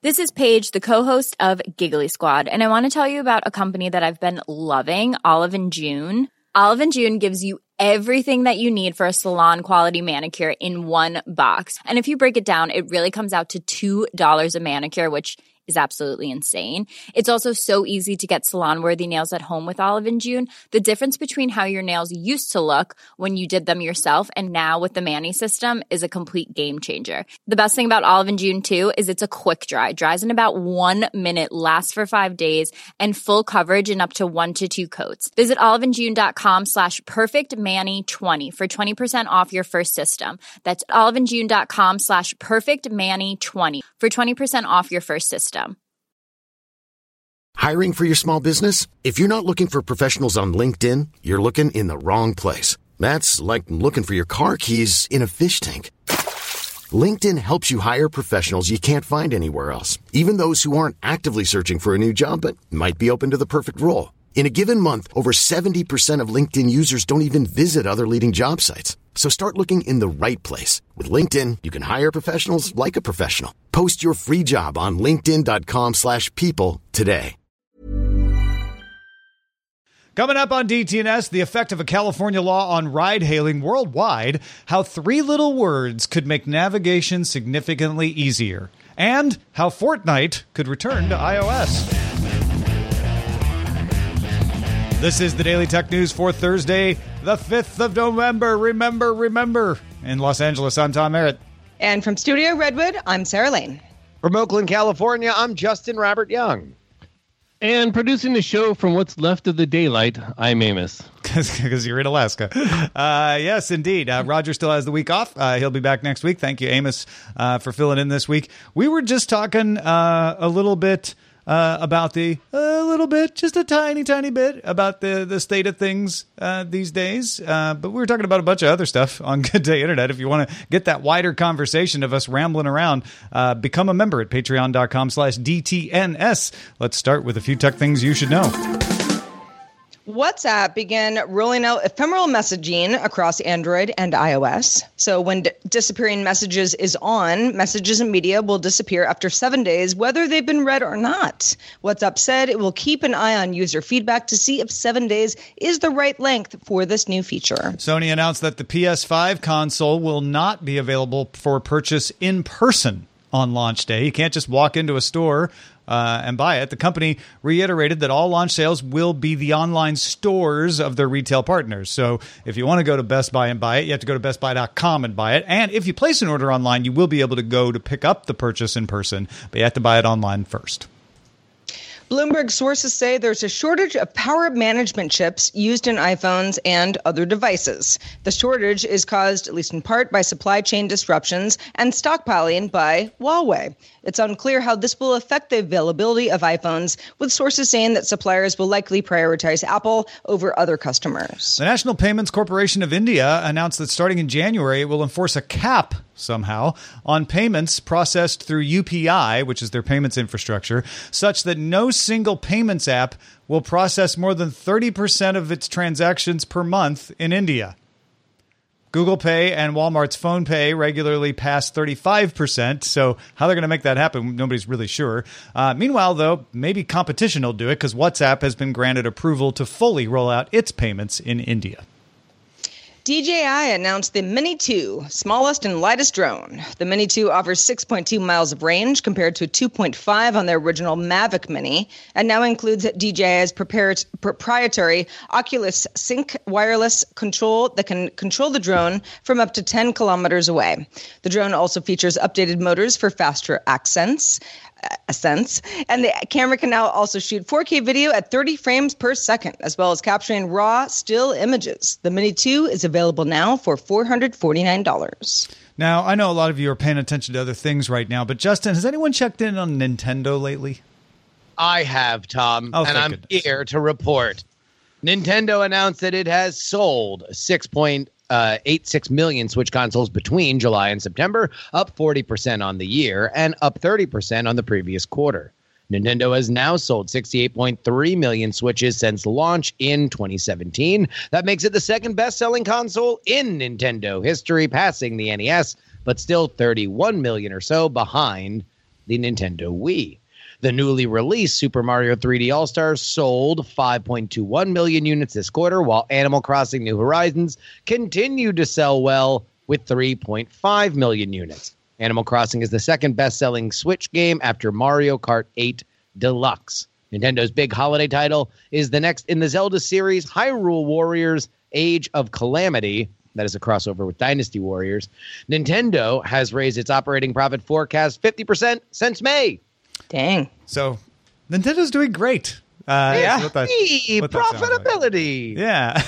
This is Paige, the co-host of Giggly Squad, and I want to tell you about a company that I've been loving, Olive & June. Olive & June gives you everything that you need for a salon-quality manicure in one box. And if you break it down, it really comes out to $2 a manicure, which is absolutely insane. It's also so easy to get salon-worthy nails at home with Olive & June. The difference between how your nails used to look when you did them yourself and now with the Mani system is a complete game changer. The best thing about Olive & June, too, is it's a quick dry. Dries in about 1 minute, lasts for 5 days, and full coverage in up to 1 to 2 coats. Visit oliveandjune.com/perfectmani20 for 20% off your first system. That's oliveandjune.com/perfectmani20 for 20% off your first system. Hiring for your small business? If you're not looking for professionals on LinkedIn, you're looking in the wrong place. That's like looking for your car keys in a fish tank. LinkedIn helps you hire professionals you can't find anywhere else, even those who aren't actively searching for a new job but might be open to the perfect role. In a given month, over 70% of LinkedIn users don't even visit other leading job sites. So start looking in the right place. With LinkedIn, you can hire professionals like a professional. Post your free job on linkedin.com/people today. Coming up on DTNS, the effect of a California law on ride-hailing worldwide, how 3 little words could make navigation significantly easier, and how Fortnite could return to iOS. This is the Daily Tech News for Thursday, the 5th of November. Remember. In Los Angeles, I'm Tom Merritt. And from Studio Redwood, I'm Sarah Lane. From Oakland, California, I'm Justin Robert Young. And producing the show from what's left of the daylight, I'm Amos. Because you're in Alaska. Yes, indeed. Roger still has the week off. He'll be back next week. Thank you, Amos, for filling in this week. We were just talking a little bit about just a tiny bit about the state of things these days. But we were talking about a bunch of other stuff on Good Day Internet. If you want to get that wider conversation of us rambling around, become a member at patreon.com/DTNS. Let's start with a few tech things you should know. WhatsApp began rolling out ephemeral messaging across Android and iOS. So when disappearing messages is on, messages and media will disappear after 7 days, whether they've been read or not. WhatsApp said it will keep an eye on user feedback to see if 7 days is the right length for this new feature. Sony announced that the PS5 console will not be available for purchase in person on launch day. You can't just walk into a store and buy it. The company reiterated that all launch sales will be the online stores of their retail partners. So if you want to go to Best Buy and buy it, you have to go to bestbuy.com and buy it. And if you place an order online, you will be able to go to pick up the purchase in person, but you have to buy it online first. Bloomberg sources say there's a shortage of power management chips used in iPhones and other devices. The shortage is caused, at least in part, by supply chain disruptions and stockpiling by Huawei. It's unclear how this will affect the availability of iPhones, with sources saying that suppliers will likely prioritize Apple over other customers. The National Payments Corporation of India announced that starting in January, it will enforce a cap somehow on payments processed through UPI, which is their payments infrastructure, such that no single payments app will process more than 30% of its transactions per month in India. Google Pay and Walmart's Phone Pay regularly pass 35%, so how they're going to make that happen, nobody's really sure. Meanwhile, though, maybe competition will do it because WhatsApp has been granted approval to fully roll out its payments in India. DJI announced the Mini 2, smallest and lightest drone. The Mini 2 offers 6.2 miles of range compared to 2.5 on their original Mavic Mini, and now includes DJI's proprietary Oculus Sync wireless control that can control the drone from up to 10 kilometers away. The drone also features updated motors for faster ascents, and the camera can now also shoot 4K video at 30 frames per second, as well as capturing raw, still images. The Mini 2 is available now for $449. Now, I know a lot of you are paying attention to other things right now, but Justin, has anyone checked in on Nintendo lately? I have, Tom, and I'm here to report. Nintendo announced that it has sold 6.86 million Switch consoles between July and September, up 40% on the year and up 30% on the previous quarter. Nintendo has now sold 68.3 million Switches since launch in 2017. That makes it the second best-selling console in Nintendo history, passing the NES, but still 31 million or so behind the Nintendo Wii. The newly released Super Mario 3D All-Stars sold 5.21 million units this quarter, while Animal Crossing New Horizons continued to sell well with 3.5 million units. Animal Crossing is the second best-selling Switch game after Mario Kart 8 Deluxe. Nintendo's big holiday title is the next in the Zelda series, Hyrule Warriors Age of Calamity. That is a crossover with Dynasty Warriors. Nintendo has raised its operating profit forecast 50% since May. Dang. So Nintendo's doing great. Profitability. Like. Yeah.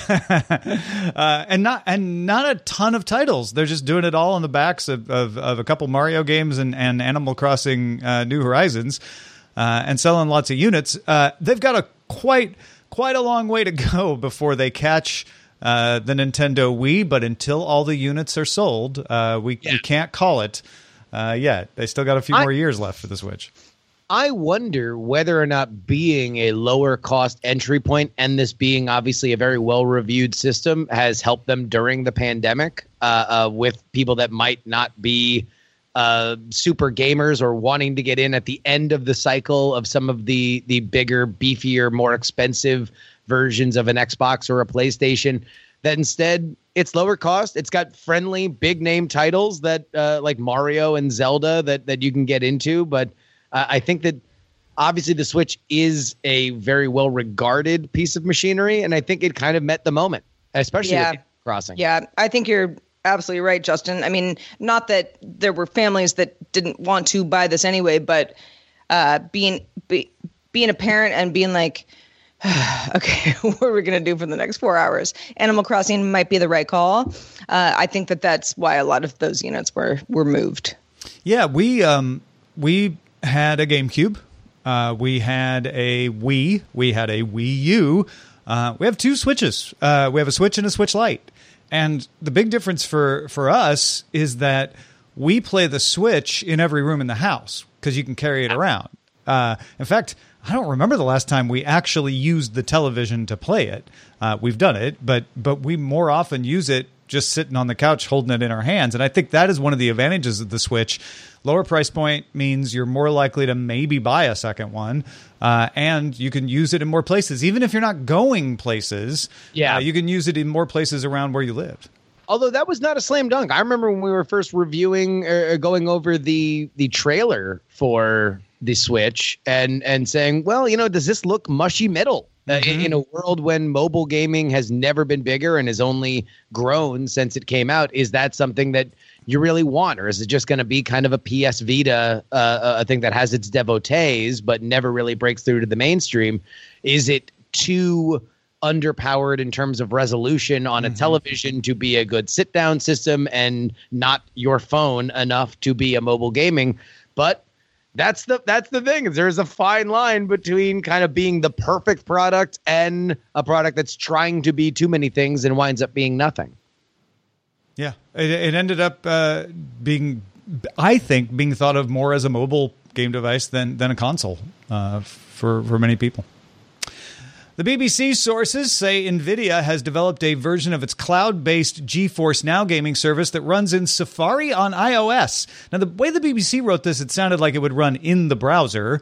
and not a ton of titles. They're just doing it all on the backs of a couple Mario games and Animal Crossing New Horizons and selling lots of units. They've got a quite a long way to go before they catch the Nintendo Wii, but until all the units are sold, we can't call it yet. They still got a few more years left for the Switch. I wonder whether or not being a lower cost entry point and this being obviously a very well-reviewed system has helped them during the pandemic with people that might not be super gamers or wanting to get in at the end of the cycle of some of the bigger, beefier, more expensive versions of an Xbox or a PlayStation, that instead it's lower cost. It's got friendly, big name titles that like Mario and Zelda that you can get into. But I think that obviously the Switch is a very well regarded piece of machinery. And I think it kind of met the moment, especially with Crossing. Yeah, I think you're absolutely right, Justin. I mean, not that there were families that didn't want to buy this anyway, but being a parent and being like, okay, what are we going to do for the next 4 hours? Animal Crossing might be the right call. I think that's why a lot of those units were moved. Yeah, we had a GameCube. We had a Wii. We had a Wii U. We have two Switches. We have a Switch and a Switch Lite. And the big difference for us is that we play the Switch in every room in the house because you can carry it around. In fact, I don't remember the last time we actually used the television to play it. We've done it, but we more often use it just sitting on the couch holding it in our hands. And I think that is one of the advantages of the Switch. Lower price point means you're more likely to maybe buy a second one, and you can use it in more places. Even if you're not going places, you can use it in more places around where you live. Although that was not a slam dunk. I remember when we were first reviewing or going over the trailer for the Switch and saying, well, does this look mushy middle? In a world when mobile gaming has never been bigger and has only grown since it came out, is that something that you really want? Or is it just going to be kind of a PS Vita, a thing that has its devotees but never really breaks through to the mainstream? Is it too underpowered in terms of resolution on a television to be a good sit-down system and not your phone enough to be a mobile gaming? But that's the thing. There's a fine line between kind of being the perfect product and a product that's trying to be too many things and winds up being nothing. Yeah, it ended up being thought of more as a mobile game device than a console for many people. The BBC sources say NVIDIA has developed a version of its cloud-based GeForce Now gaming service that runs in Safari on iOS. Now, the way the BBC wrote this, it sounded like it would run in the browser,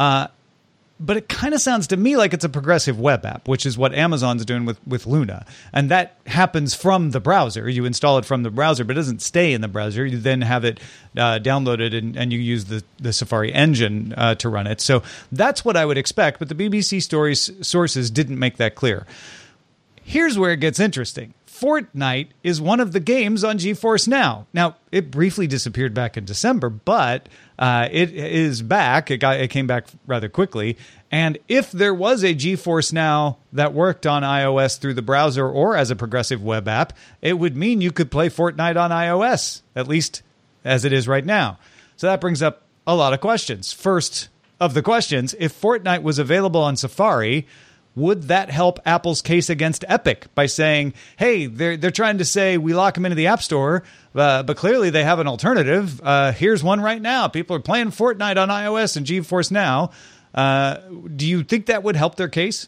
but it kind of sounds to me like it's a progressive web app, which is what Amazon's doing with Luna. And that happens from the browser. You install it from the browser, but it doesn't stay in the browser. You then have it downloaded and you use the Safari engine to run it. So that's what I would expect, but the BBC sources didn't make that clear. Here's where it gets interesting. Fortnite is one of the games on GeForce Now. Now, it briefly disappeared back in December, but it is back. It came back rather quickly. And if there was a GeForce Now that worked on iOS through the browser or as a progressive web app, it would mean you could play Fortnite on iOS, at least as it is right now. So that brings up a lot of questions. First of the questions, if Fortnite was available on Safari, would that help Apple's case against Epic by saying, hey, they're trying to say we lock them into the App Store, but clearly they have an alternative. Here's one right now. People are playing Fortnite on iOS and GeForce Now. Do you think that would help their case?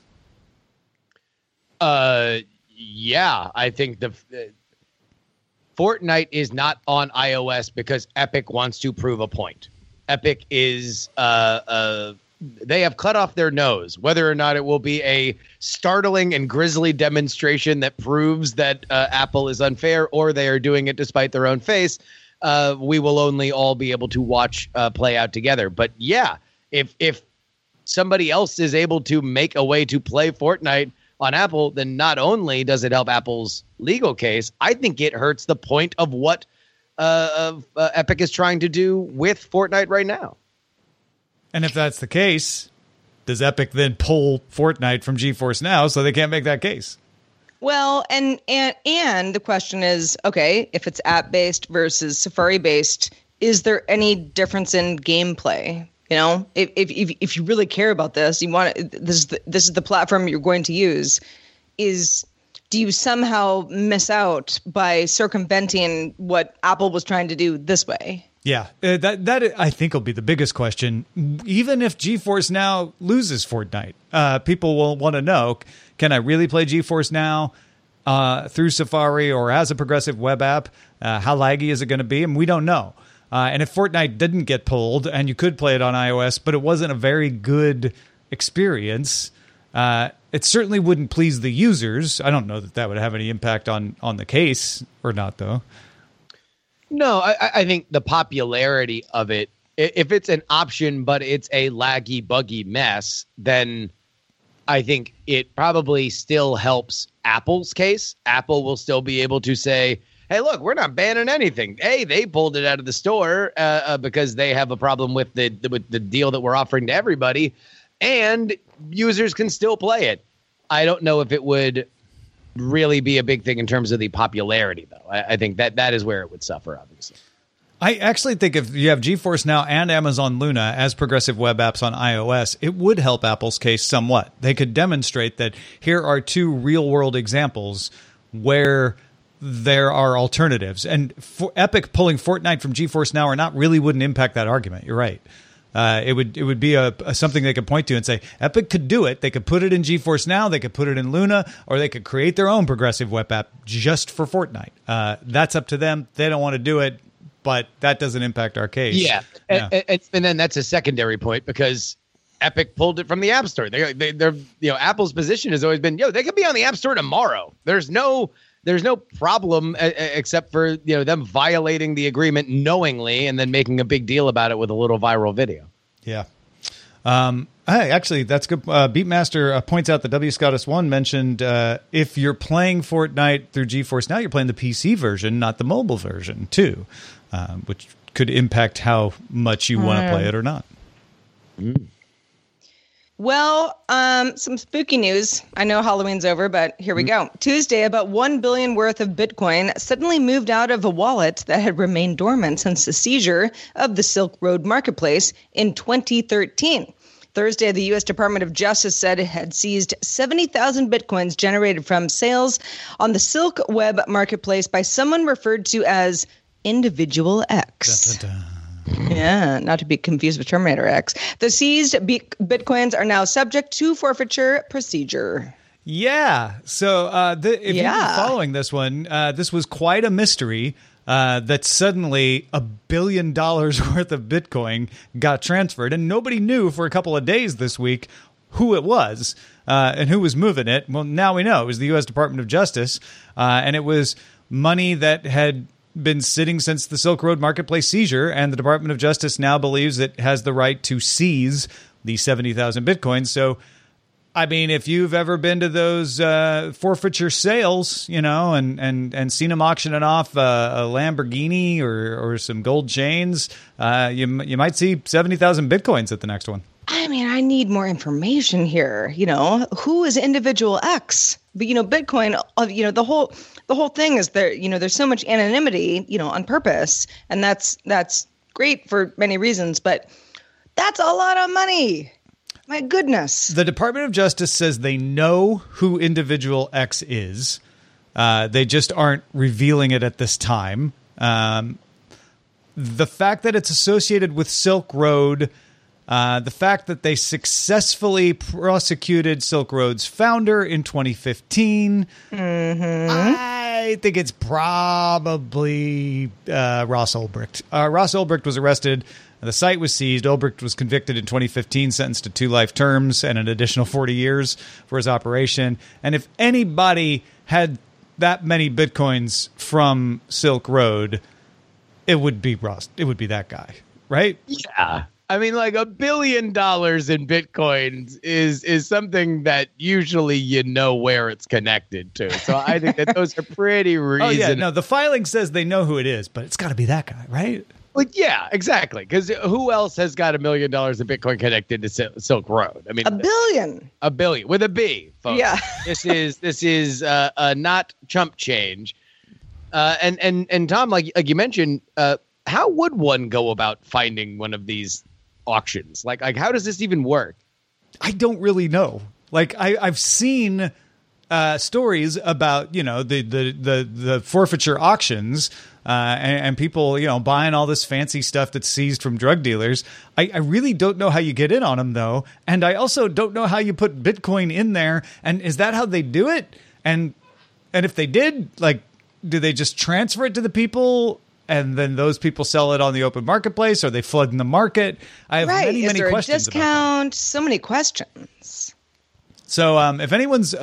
Yeah, I think the Fortnite is not on iOS because Epic wants to prove a point. Epic is they have cut off their nose. Whether or not it will be a startling and grisly demonstration that proves that Apple is unfair, or they are doing it despite their own face, we will only all be able to watch play out together. But yeah, if somebody else is able to make a way to play Fortnite on Apple, then not only does it help Apple's legal case, I think it hurts the point of what Epic is trying to do with Fortnite right now. And if that's the case, does Epic then pull Fortnite from GeForce Now so they can't make that case? Well, and the question is, okay, if it's app-based versus Safari-based, is there any difference in gameplay? You know, if you really care about this, you want this is the platform you're going to use. Do you somehow miss out by circumventing what Apple was trying to do this way? Yeah, that I think will be the biggest question. Even if GeForce Now loses Fortnite, people will want to know, can I really play GeForce Now through Safari or as a progressive web app? How laggy is it going to be? And we don't know. And if Fortnite didn't get pulled and you could play it on iOS, but it wasn't a very good experience, it certainly wouldn't please the users. I don't know that would have any impact on the case or not, though. No, I think the popularity of it, if it's an option, but it's a laggy, buggy mess, then I think it probably still helps Apple's case. Apple will still be able to say, hey, look, we're not banning anything. Hey, they pulled it out of the store because they have a problem with the deal that we're offering to everybody, and users can still play it. I don't know if it would really be a big thing in terms of the popularity, though. I think that is where it would suffer, obviously. I actually think if you have GeForce Now and Amazon Luna as progressive web apps on iOS, it would help Apple's case somewhat. They could demonstrate that here are two real-world examples where there are alternatives. And for Epic pulling Fortnite from GeForce Now or not really wouldn't impact that argument. You're right. It would be a something they could point to and say, Epic could do it. They could put it in GeForce Now, they could put it in Luna, or they could create their own progressive web app just for Fortnite. That's up to them. They don't want to do it, but that doesn't impact our case. Yeah. And then that's a secondary point because Epic pulled it from the App Store. They're Apple's position has always been, they could be on the App Store tomorrow. There's no problem except for them violating the agreement knowingly and then making a big deal about it with a little viral video. Yeah. Hey, actually, that's good. Beatmaster points out that W. Scottus 1 mentioned if you're playing Fortnite through GeForce Now, you're playing the PC version, not the mobile version, too, which could impact how much you want to play it or not. Mm. Well, some spooky news. I know Halloween's over, but here we go. Tuesday, about $1 billion worth of Bitcoin suddenly moved out of a wallet that had remained dormant since the seizure of the Silk Road Marketplace in 2013. Thursday, the U.S. Department of Justice said it had seized 70,000 Bitcoins generated from sales on the Silk Web Marketplace by someone referred to as Individual X. Dun, dun, dun. Yeah, not to be confused with Terminator X. The seized Bitcoins are now subject to forfeiture procedure. Yeah. So if you're following this one, this was quite a mystery that suddenly $1 billion worth of Bitcoin got transferred. And nobody knew for a couple of days this week who it was and who was moving it. Well, now we know. It was the U.S. Department of Justice. And it was money that had been sitting since the Silk Road Marketplace seizure, and the Department of Justice now believes it has the right to seize the 70,000 Bitcoins. So, I mean, if you've ever been to those forfeiture sales, and seen them auctioning off a Lamborghini or some gold chains, you might see 70,000 Bitcoins at the next one. I mean, I need more information here. Who is Individual X? But Bitcoin, the whole thing is there. There's so much anonymity, on purpose, and that's great for many reasons. But that's a lot of money. My goodness. The Department of Justice says they know who Individual X is. They just aren't revealing it at this time. The fact that it's associated with Silk Road. The fact that they successfully prosecuted Silk Road's founder in 2015, I think it's probably Ross Ulbricht. Ross Ulbricht was arrested The site was seized. Ulbricht was convicted in 2015, sentenced to 2 life terms and an additional 40 years for his operation. And if anybody had that many Bitcoins from Silk Road, it would be Ross. It would be that guy, right? Yeah. I mean, like $1 billion in Bitcoins is something that usually you know where it's connected to. So I think that those are pretty reasonable. Oh, yeah. No, the filing says they know who it is, but it's got to be that guy, right? Like, yeah, exactly. Because who else has got $1 million in Bitcoin connected to Silk Road? I mean, $1 billion. $1 billion with a B, folks. Yeah. This is not chump change. And Tom, like you mentioned, how would one go about finding one of these auctions? Like how does this even work? I don't really know. Like I've seen stories about, the forfeiture auctions and people, buying all this fancy stuff that's seized from drug dealers. I really don't know how you get in on them, though. And I also don't know how you put Bitcoin in there. And is that how they do it? And if they did, like, do they just transfer it to the people and then those people sell it on the open marketplace? Or they flood in the market? I have many questions. Is there a discount? So many questions. So if anyone's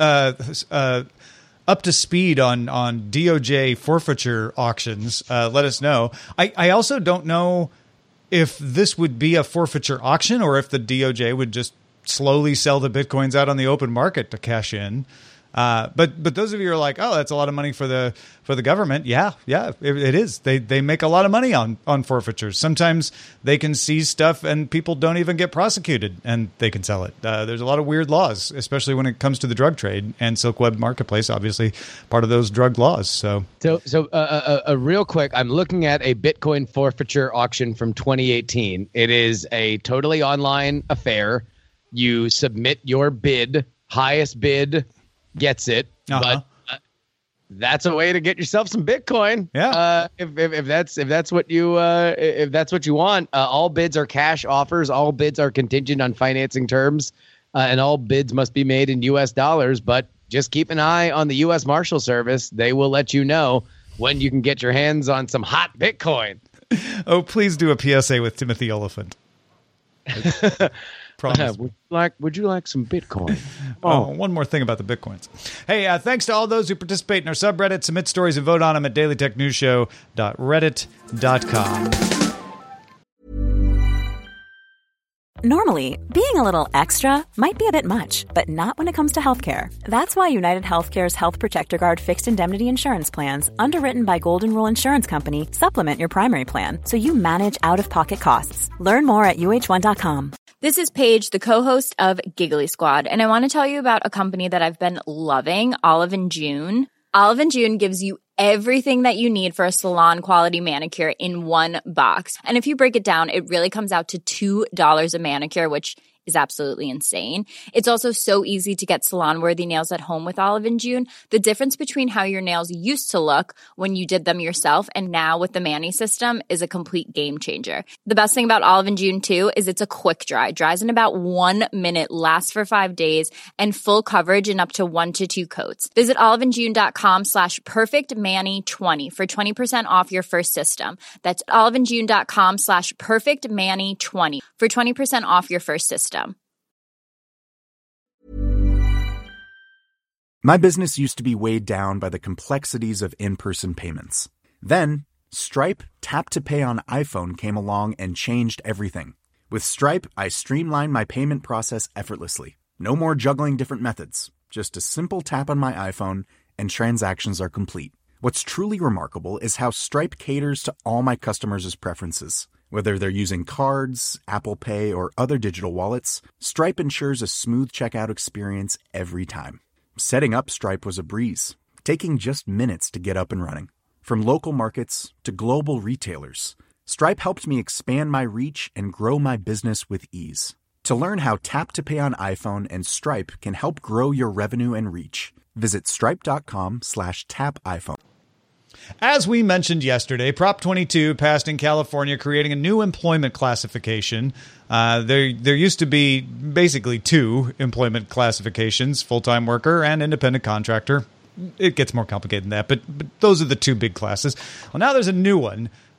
up to speed on DOJ forfeiture auctions, let us know. I also don't know if this would be a forfeiture auction or if the DOJ would just slowly sell the Bitcoins out on the open market to cash in. But those of you who are like, oh, that's a lot of money for the government. Yeah, it is. They make a lot of money on forfeitures. Sometimes they can seize stuff and people don't even get prosecuted and they can sell it. There's a lot of weird laws, especially when it comes to the drug trade, and Silk Web Marketplace, obviously part of those drug laws. So real quick, I'm looking at a Bitcoin forfeiture auction from 2018. It is a totally online affair. You submit your bid, highest bid gets it, but that's a way to get yourself some Bitcoin. Yeah. If that's what you want, all bids are cash offers. All bids are contingent on financing terms, and all bids must be made in U.S. dollars. But just keep an eye on the U.S. Marshal Service. They will let you know when you can get your hands on some hot Bitcoin. Oh, please do a PSA with Timothy Oliphant. Would you like some Bitcoin? One more thing about the Bitcoins. Hey, thanks to all those who participate in our subreddit. Submit stories and vote on them at dailytechnewsshow.reddit.com. Normally, being a little extra might be a bit much, but not when it comes to healthcare. That's why United Healthcare's Health Protector Guard fixed indemnity insurance plans, underwritten by Golden Rule Insurance Company, supplement your primary plan so you manage out-of-pocket costs. Learn more at uh1.com. This is Paige, the co-host of Giggly Squad, and I want to tell you about a company that I've been loving, Olive & June. Olive & June gives you everything that you need for a salon-quality manicure in one box. And if you break it down, it really comes out to $2 a manicure, which is absolutely insane. It's also so easy to get salon-worthy nails at home with Olive & June. The difference between how your nails used to look when you did them yourself and now with the Mani system is a complete game changer. The best thing about Olive & June, too, is it's a quick dry. Dries in about 1 minute, lasts for 5 days, and full coverage in up to 1 to 2 coats. Visit oliveandjune.com/perfectmani20 for 20% off your first system. That's oliveandjune.com/perfectmani20 for 20% off your first system. My business used to be weighed down by the complexities of in-person payments. Then, Stripe Tap to Pay on iPhone came along and changed everything. With Stripe, I streamlined my payment process effortlessly. No more juggling different methods. Just a simple tap on my iPhone and transactions are complete. What's truly remarkable is how Stripe caters to all my customers' preferences. Whether they're using cards, Apple Pay, or other digital wallets, Stripe ensures a smooth checkout experience every time. Setting up Stripe was a breeze, taking just minutes to get up and running. From local markets to global retailers, Stripe helped me expand my reach and grow my business with ease. To learn how Tap to Pay on iPhone and Stripe can help grow your revenue and reach, visit stripe.com/tapiphone. As we mentioned yesterday, Prop 22 passed in California, creating a new employment classification. There used to be basically 2 employment classifications, full-time worker and independent contractor. It gets more complicated than that, but those are the 2 big classes. Well, now there's a new one,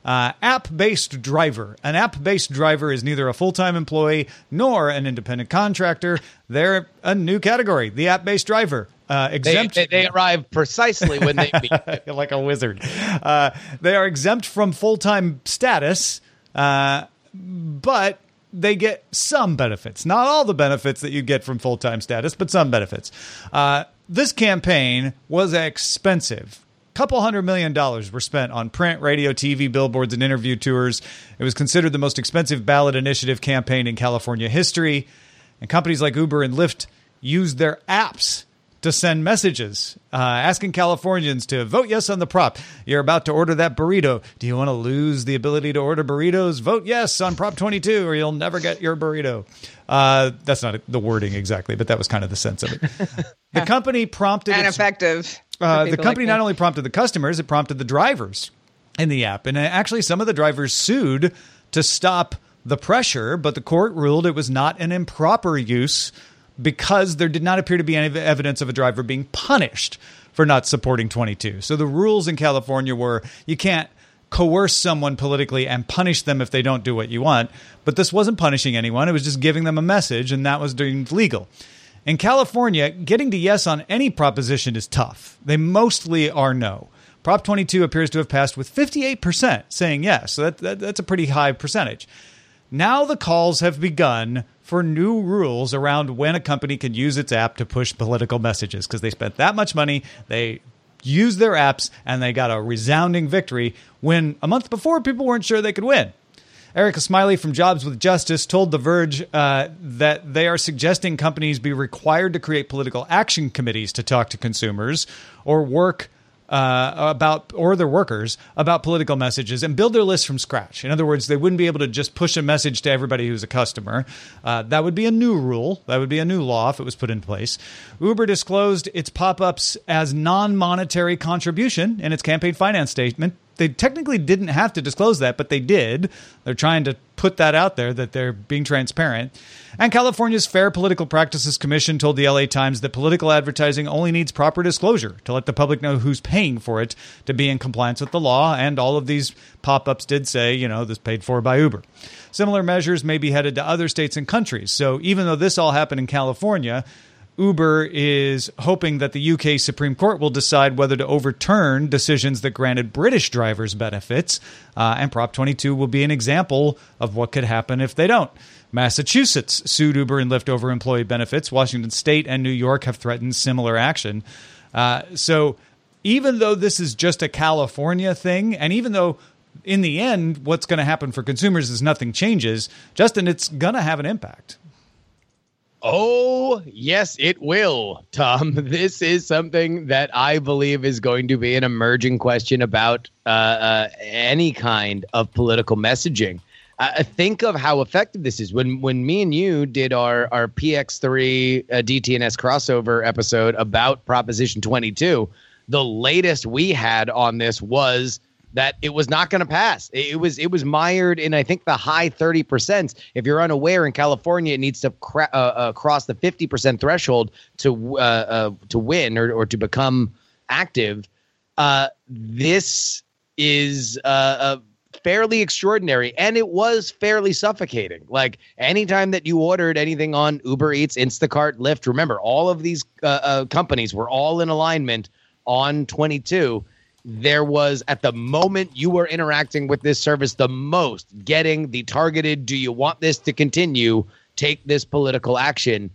App-based driver. An app-based driver is neither a full-time employee nor an independent contractor. They're a new category, the app-based driver. Exempt. They arrive precisely when they meet. Like a wizard. They are exempt from full-time status, but they get some benefits. Not all the benefits that you get from full-time status, but some benefits. This campaign was expensive. Couple $100 million were spent on print, radio, TV, billboards, and interview tours. It was considered the most expensive ballot initiative campaign in California history. And companies like Uber and Lyft used their apps to send messages asking Californians to vote yes on the prop. You're about to order that burrito. Do you want to lose the ability to order burritos? Vote yes on Prop 22 or you'll never get your burrito. That's not the wording exactly, but that was kind of the sense of it. The company prompted... And effective. The company not only prompted the customers, it prompted the drivers in the app. And actually, some of the drivers sued to stop the pressure, but the court ruled it was not an improper use because there did not appear to be any evidence of a driver being punished for not supporting 22. So the rules in California were you can't coerce someone politically and punish them if they don't do what you want. But this wasn't punishing anyone. It was just giving them a message, and that was deemed legal. In California, getting to yes on any proposition is tough. They mostly are no. Prop 22 appears to have passed with 58% saying yes. So that's a pretty high percentage. Now the calls have begun for new rules around when a company can use its app to push political messages because they spent that much money, they used their apps, and they got a resounding victory when a month before people weren't sure they could win. Erica Smiley from Jobs with Justice told The Verge that they are suggesting companies be required to create political action committees to talk to consumers or their workers about political messages and build their list from scratch. In other words, they wouldn't be able to just push a message to everybody who's a customer. That would be a new rule. That would be a new law if it was put in place. Uber disclosed its pop-ups as non-monetary contribution in its campaign finance statement. They technically didn't have to disclose that, but they did. They're trying to put that out there, that they're being transparent. And California's Fair Political Practices Commission told the LA Times that political advertising only needs proper disclosure to let the public know who's paying for it to be in compliance with the law. And all of these pop-ups did say, this paid for by Uber. Similar measures may be headed to other states and countries. So even though this all happened in California, Uber is hoping that the UK Supreme Court will decide whether to overturn decisions that granted British drivers benefits, and Prop 22 will be an example of what could happen if they don't. Massachusetts sued Uber and Lyft over employee benefits. Washington State and New York have threatened similar action. So even though this is just a California thing, and even though in the end what's going to happen for consumers is nothing changes, Justin, it's going to have an impact. Oh, yes, it will, Tom. This is something that I believe is going to be an emerging question about any kind of political messaging. Think of how effective this is. When me and you did our PX3 DTNS crossover episode about Proposition 22, the latest we had on this was that it was not going to pass. It was mired in, I think, the high 30%. If you're unaware, in California, it needs to cross the 50% threshold to win or to become active. This is fairly extraordinary, and it was fairly suffocating. Like anytime that you ordered anything on Uber Eats, Instacart, Lyft, remember all of these companies were all in alignment on 22. There was, at the moment you were interacting with this service the most, getting the targeted, do you want this to continue, take this political action.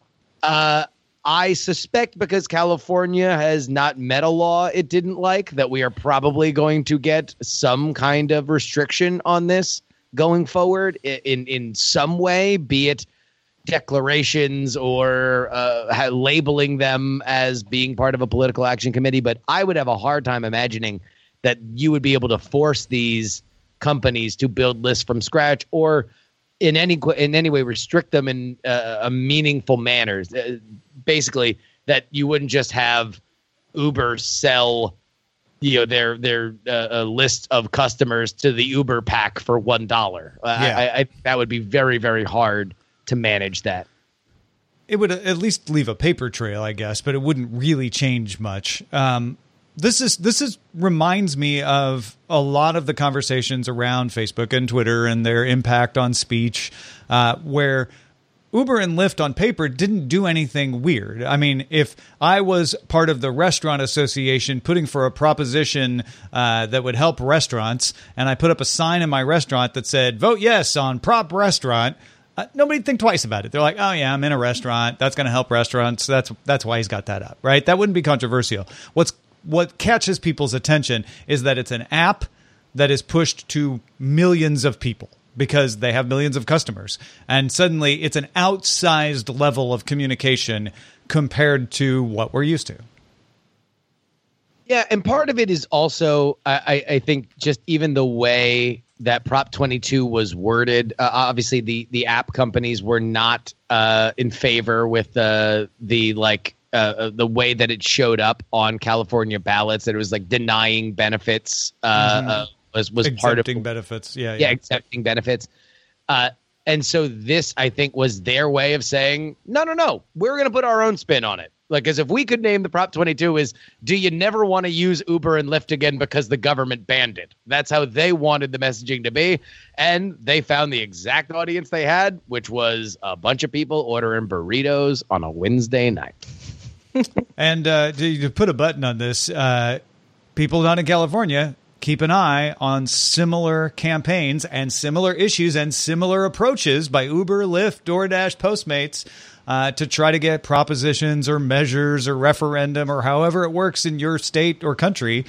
I suspect because California has not met a law it didn't like, that we are probably going to get some kind of restriction on this going forward in some way, be it declarations or labeling them as being part of a political action committee. But I would have a hard time imagining that you would be able to force these companies to build lists from scratch or in any way restrict them in a meaningful manner. Basically, that you wouldn't just have Uber sell their list of customers to the Uber pack for $1. I that would be very, very hard to manage that. It would at least leave a paper trail, I guess, but it wouldn't really change much. This reminds me of a lot of the conversations around Facebook and Twitter and their impact on speech, where Uber and Lyft on paper didn't do anything weird. I mean, if I was part of the restaurant association putting for a proposition that would help restaurants, and I put up a sign in my restaurant that said, vote yes on Prop Restaurant, nobody'd think twice about it. They're like, oh, yeah, I'm in a restaurant. That's going to help restaurants. That's why he's got that up, right? That wouldn't be controversial. What catches people's attention is that it's an app that is pushed to millions of people because they have millions of customers. And suddenly it's an outsized level of communication compared to what we're used to. Yeah, and part of it is also, I think, just even the way that Prop 22 was worded. Obviously, the app companies were not in favor with the way that it showed up on California ballots. That it was like denying benefits was part of benefits. Yeah, accepting benefits. And so this, I think, was their way of saying, no, we're going to put our own spin on it. Like, as if we could name the Prop 22 is, do you never want to use Uber and Lyft again because the government banned it? That's how they wanted the messaging to be. And they found the exact audience they had, which was a bunch of people ordering burritos on a Wednesday night. And to put a button on this, people down in California, keep an eye on similar campaigns and similar issues and similar approaches by Uber, Lyft, DoorDash, Postmates to try to get propositions or measures or referendum or however it works in your state or country.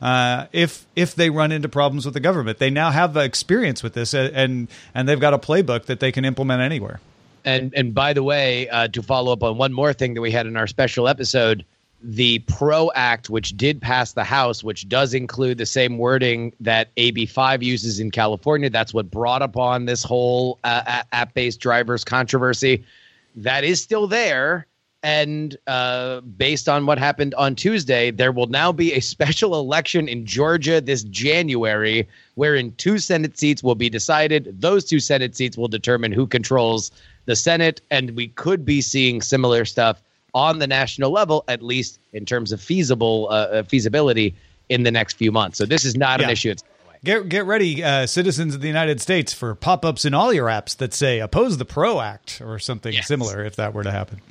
If they run into problems with the government, they now have experience with this and they've got a playbook that they can implement anywhere. And by the way, to follow up on one more thing that we had in our special episode, the PRO Act, which did pass the House, which does include the same wording that AB 5 uses in California. That's what brought upon this whole app-based drivers controversy. That is still there. And based on what happened on Tuesday, there will now be a special election in Georgia this January, wherein 2 Senate seats will be decided. Those 2 Senate seats will determine who controls the Senate. And we could be seeing similar stuff on the national level, at least in terms of feasibility in the next few months. So this is not an issue. It's Get ready, citizens of the United States, for pop-ups in all your apps that say oppose the PRO Act or something similar if that were to happen.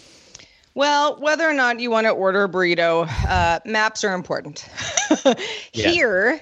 Well, whether or not you want to order a burrito, maps are important. Here,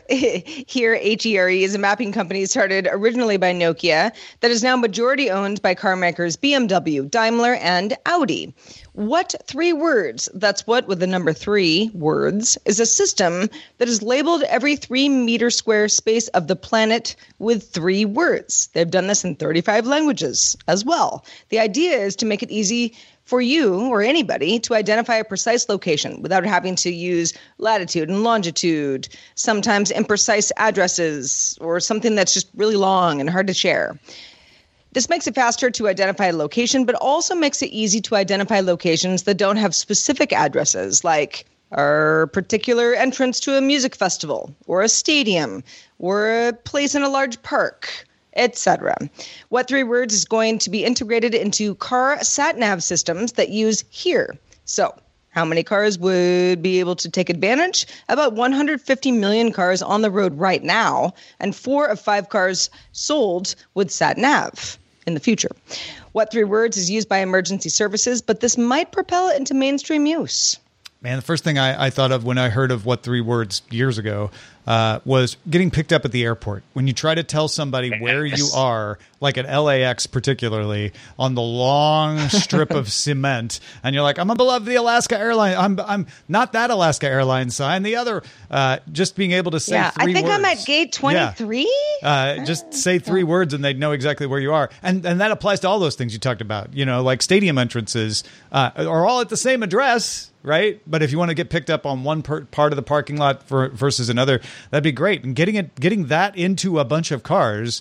HERE is a mapping company started originally by Nokia that is now majority owned by car makers BMW, Daimler, and Audi. What 3 words, that's what with the number 3 words, is a system that is labeled every 3 meter square space of the planet with 3 words. They've done this in 35 languages as well. The idea is to make it easy for you or anybody to identify a precise location without having to use latitude and longitude, sometimes imprecise addresses, or something that's just really long and hard to share. This makes it faster to identify a location, but also makes it easy to identify locations that don't have specific addresses, like a particular entrance to a music festival, or a stadium, or a place in a large park, etc. What 3 words is going to be integrated into car sat-nav systems that use HERE. So, how many cars would be able to take advantage? About 150 million cars on the road right now, and 4 of 5 cars sold with sat-nav in the future. What 3 words is used by emergency services, but this might propel it into mainstream use. Man, the first thing I thought of when I heard of what 3 words years ago was getting picked up at the airport. When you try to tell somebody where you are, like at LAX particularly, on the long strip of cement, and you're like, I'm above the Alaska Airlines. I'm not that Alaska Airlines sign. The other, just being able to say 3 words. I think I'm at gate 23. Yeah. Just say 3 words and they'd know exactly where you are. And that applies to all those things you talked about. You know, like stadium entrances are all at the same address. Right. But if you want to get picked up on one part of the parking lot versus another, that'd be great. And getting that into a bunch of cars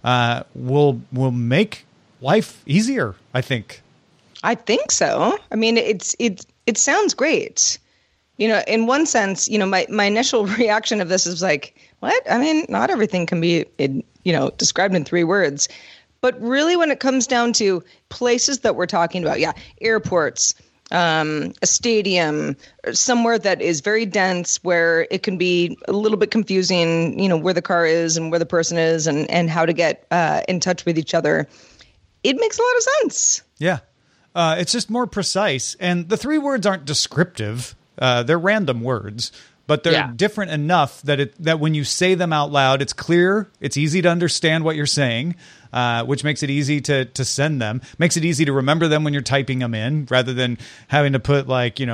will make life easier, I think. I think so. I mean, it sounds great. You know, in one sense, you know, my initial reaction of this is like, what? I mean, not everything can be, described in 3 words. But really, when it comes down to places that we're talking about, airports, a stadium, somewhere that is very dense, where it can be a little bit confusing, where the car is and where the person is and how to get in touch with each other. It makes a lot of sense. Yeah. It's just more precise. And the 3 words aren't descriptive. They're random words, but they're different enough that when you say them out loud, it's clear, it's easy to understand what you're saying, which makes it easy to send them. Makes it easy to remember them when you're typing them in, rather than having to put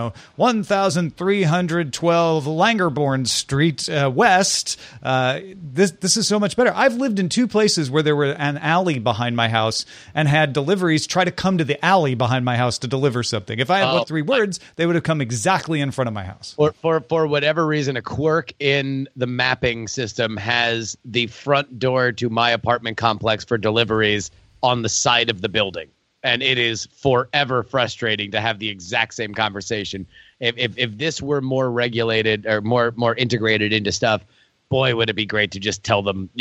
1312 Langerborn Street West. This is so much better. I've lived in 2 places where there were an alley behind my house and had deliveries try to come to the alley behind my house to deliver something. If I had put 3 words, they would have come exactly in front of my house. For whatever reason, a quirk in the mapping system has the front door to my apartment complex for deliveries on the side of the building, and it is forever frustrating to have the exact same conversation. If this were more regulated or more integrated into stuff, boy, would it be great to just tell them,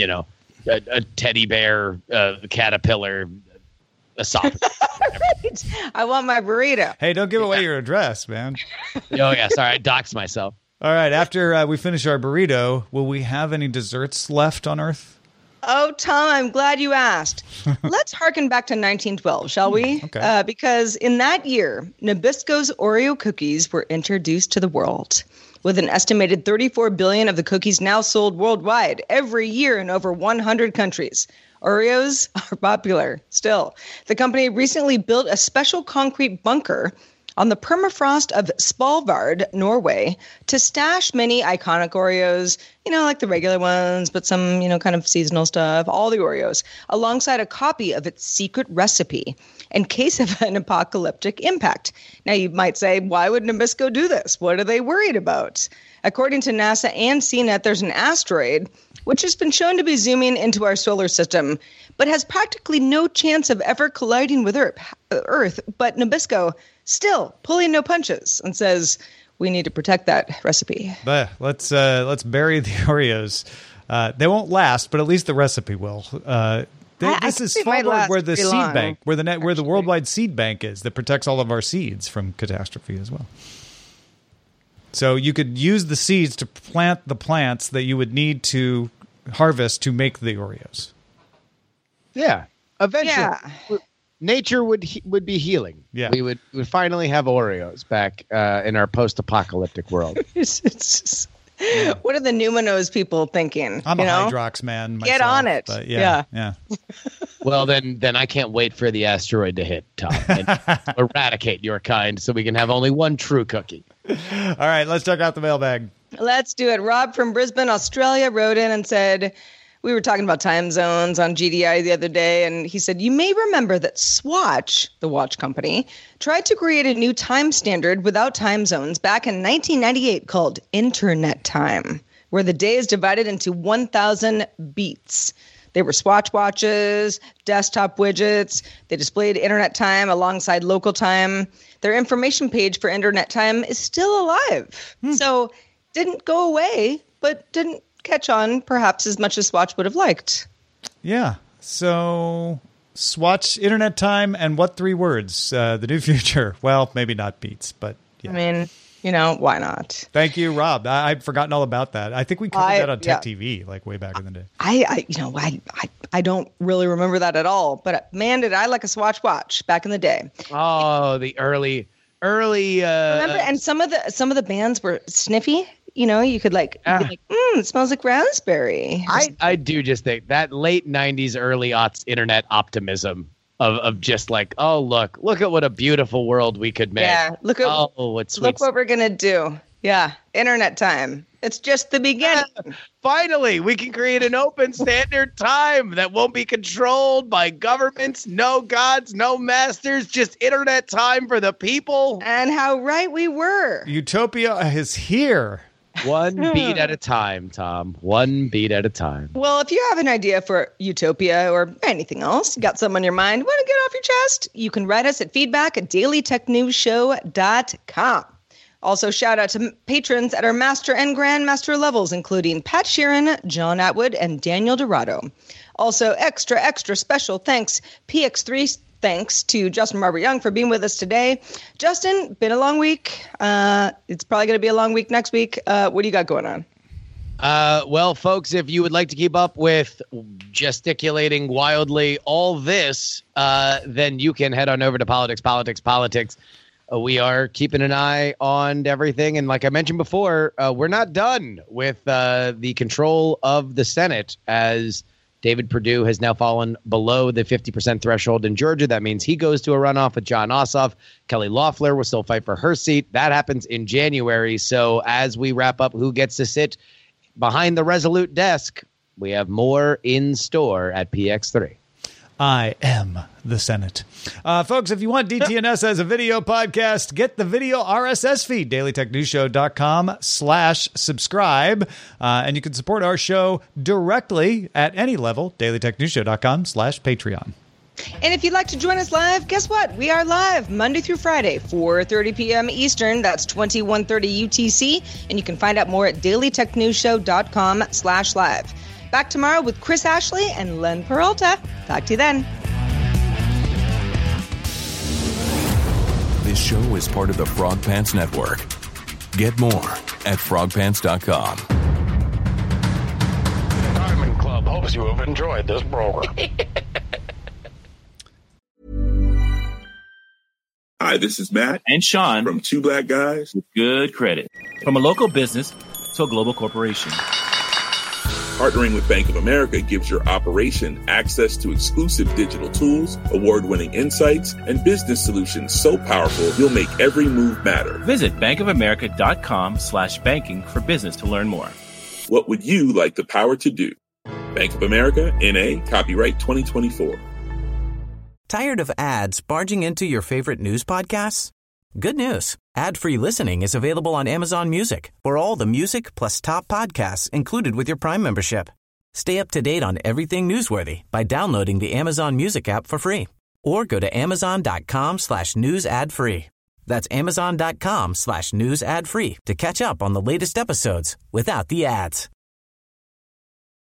a teddy bear, caterpillar, esophagus. Right. I want my burrito. Hey, don't give away your address, man. Oh yeah, sorry, I doxed myself. All right, after we finish our burrito, will we have any desserts left on Earth? Oh, Tom, I'm glad you asked. Let's harken back to 1912, shall we? Okay. Because in that year, Nabisco's Oreo cookies were introduced to the world. With an estimated 34 billion of the cookies now sold worldwide every year in over 100 countries. Oreos are popular still. The company recently built a special concrete bunker on the permafrost of Svalbard, Norway, to stash many iconic Oreos, like the regular ones, but some, kind of seasonal stuff, all the Oreos, alongside a copy of its secret recipe in case of an apocalyptic impact. Now, you might say, why would Nabisco do this? What are they worried about? According to NASA and CNET, there's an asteroid which has been shown to be zooming into our solar system, but has practically no chance of ever colliding with Earth. But Nabisco still pulling no punches and says we need to protect that recipe. But let's bury the Oreos. They won't last, but at least the recipe will. This is Svalbard, where the seed bank, where the worldwide seed bank is, that protects all of our seeds from catastrophe as well. So you could use the seeds to plant the plants that you would need to harvest to make the Oreos. Yeah, eventually, nature would be healing. Yeah, we would finally have Oreos back in our post-apocalyptic world. What are the Numenose people thinking? I'm a Hydrox man myself, get on it. But yeah. Well, then I can't wait for the asteroid to hit, Tom, and eradicate your kind so we can have only one true cookie. All right, let's check out the mailbag. Let's do it. Rob from Brisbane, Australia, wrote in and said, we were talking about time zones on GDI the other day, and he said, you may remember that Swatch, the watch company, tried to create a new time standard without time zones back in 1998 called Internet Time, where the day is divided into 1,000 beats. They were Swatch watches, desktop widgets. They displayed Internet Time alongside local time. Their information page for Internet Time is still alive. So didn't go away, but didn't catch on perhaps as much as Swatch would have liked. Yeah. So Swatch, Internet Time, and what 3 words? The new future. Well, maybe not beats, but yeah. I mean, why not? Thank you, Rob. I've forgotten all about that. I think we covered that on Tech TV, like way back in the day. I don't really remember that at all. But man, did I like a Swatch watch back in the day. Oh, the early. Remember, and some of the bands were sniffy. You could be like, it smells like raspberry. I do just think that late 90s, early aughts internet optimism of just like, oh, look at what a beautiful world we could make. Yeah, look what we're going to do. Yeah, Internet Time. It's just the beginning. Finally, we can create an open standard time that won't be controlled by governments, no gods, no masters, just Internet Time for the people. And how right we were. Utopia is here. One beat at a time, Tom. One beat at a time. Well, if you have an idea for Utopia or anything else, you got something on your mind, want to get off your chest, you can write us at feedback@dailytechnewsshow.com. Also, shout out to patrons at our master and grandmaster levels, including Pat Sheeran, John Atwood, and Daniel Dorado. Also, extra special thanks, PX3 thanks to Justin Robert Young for being with us today. Justin, been a long week. It's probably going to be a long week next week. What do you got going on? Well, folks, if you would like to keep up with gesticulating wildly all this, then you can head on over to Politics. We are keeping an eye on everything. And like I mentioned before, we're not done with the control of the Senate, as David Perdue has now fallen below the 50% threshold in Georgia. That means he goes to a runoff with Jon Ossoff. Kelly Loeffler will still fight for her seat. That happens in January. So as we wrap up who gets to sit behind the Resolute desk, we have more in store at PX3. I am the Senate. Folks, if you want DTNS as a video podcast, get the video RSS feed, dailytechnewsshow.com/subscribe. And you can support our show directly at any level, dailytechnewsshow.com/Patreon. And if you'd like to join us live, guess what? We are live Monday through Friday, 4:30 p.m. Eastern. That's 21:30 UTC. And you can find out more at dailytechnewsshow.com/live. Back tomorrow with Chris Ashley and Len Peralta. Talk to you then. This show is part of the Frog Pants Network. Get more at frogpants.com. Diamond Club hopes you have enjoyed this program. Hi, this is Matt and Sean from Two Black Guys with Good Credit. From a local business to a global corporation. Partnering with Bank of America gives your operation access to exclusive digital tools, award-winning insights, and business solutions so powerful you'll make every move matter. Visit bankofamerica.com/banking for business to learn more. What would you like the power to do? Bank of America, N.A., copyright 2024. Tired of ads barging into your favorite news podcasts? Good news. Ad-free listening is available on Amazon Music for all the music plus top podcasts included with your Prime membership. Stay up to date on everything newsworthy by downloading the Amazon Music app for free or go to amazon.com/news ad free. That's amazon.com/news ad free to catch up on the latest episodes without the ads.